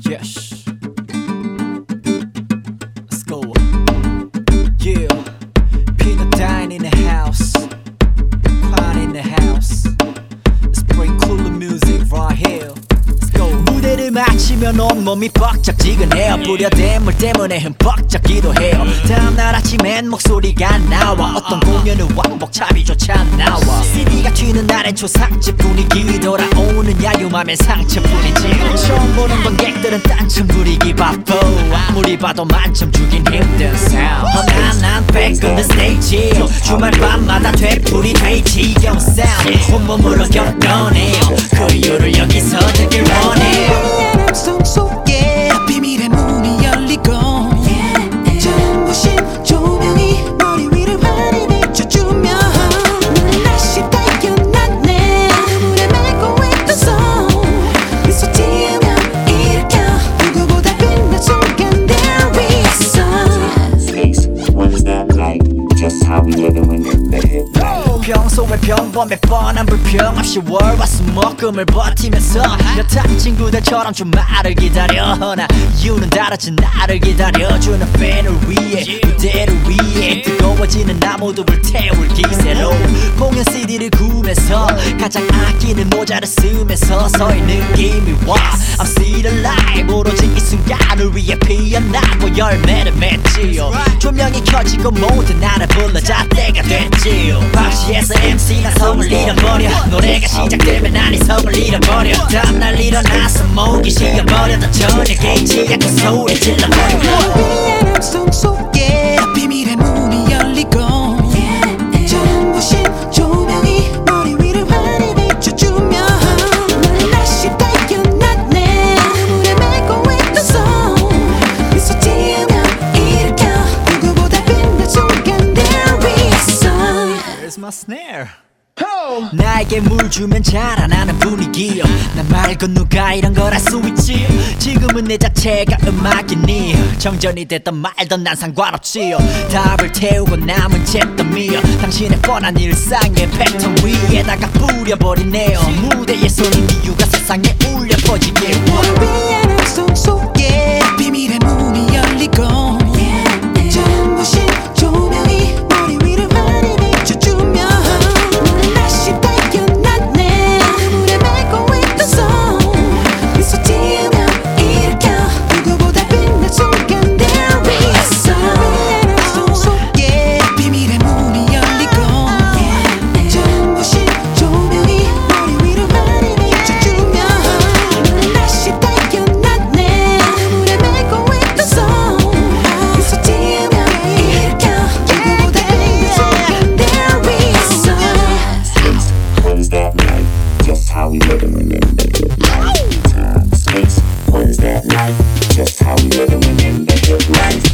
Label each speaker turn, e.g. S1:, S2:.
S1: Yes. Let's go. Yeah. Peanut Dine in the house. Pine in the house. Let's bring cooler music right here. Let's go. 무대를 마치면 온몸이 벅적지근해요. 뿌려댄물 때문에 흠뻑 젖기도 해요. 다음날 아침엔 목소리가 나와. 어떤 공연은 왕복차비조차 나와. CD가 튀는 날엔 초상집 분위기. 돌아오는 야유맘엔 상처뿐이지. 처음 보는 관객들은 딴청 부리기 바빠. 아무리 봐도 만점 주긴 힘든 sound. 난 back on the stage. 주말 밤마다 되풀이 돼 지겨운 sound. 온몸으로 겪어내요. 그 이유를 여기서 듣길 원해요.
S2: 속 속에 비밀의 문이 열리고 전부신 조명이 머리 위를 환히 비춰주며 날씨 달겨났네. 물에 맺고 있던 손 미소 지으며 일으켜 누구보다 빛난 순간들 위해서.
S3: What is that like? Just how we live it when in the headlight.
S1: 평소에 평범해 뻔한 불평 없이 월화수목금을 버티면서 여타 친구들처럼 주말을 기다려. 나 이유는 다르지 나를 기다려주는 팬을 위해 무대를 위해 뜨거워지는 나무도 불태울 기세로 공연 CD를 구매서 가장 아끼는 모자를 쓰면서 서의 느낌이 와. I'm still alive. 오로지 이 순간을 위해 피어나고 열매를 맺지요. 조명이 켜지고 모두 나를 불러 잣대가 됐지요. 박시에서 MC 나 성을 잃어버려. 노래가 시작되면 난 이 성을 잃어버려. 다음날 일어나서 목이 쉬어버려도 전혀 개의치 않고 소리 질러버려.
S2: 속 속에 비밀의 문이 열리고 전부신 조명이 머리 위를 환히 비춰주며 날씨 달겨났네. 물에 맺고 있던 손 미소 지으며 일으켜 누구보다 빛난 순간들 위해서.
S1: Where's my snare? 나에게 물 주면 자라나는 분위기요. 나 말고 누가 이런 걸 할 수 있지. 지금은 내 자체가 음악이니 정전이 됐던 말던 난 상관없지요. 답을 태우고 남은 잿더미요. 당신의 뻔한 일상의 패턴 위에다가 뿌려버리네요. 무대에 서는 이유가 세상에 울려 퍼지길
S2: 위에는 속 속에 비밀의 문이 열리고 전부신 조명이 머리 위를 환히 비춰주며 날씨 달겨났네. 물에 맺고 있던 손 미소 지으며 일으켜 누구보다 빛난 순간들 위해서. 위에는 속 속에 비밀의 문이 열리고 전부신 조명이 머리 위를 환히 비춰주며 날씨 달겨났네. 물에 맺고 있던 손 미소 지으며 일으켜 누구보다 빛난 순간들 위해서.
S3: What is that like? Just how we live it when in the headlight. Time, space. What is that like? Just how we live it when in the headlight.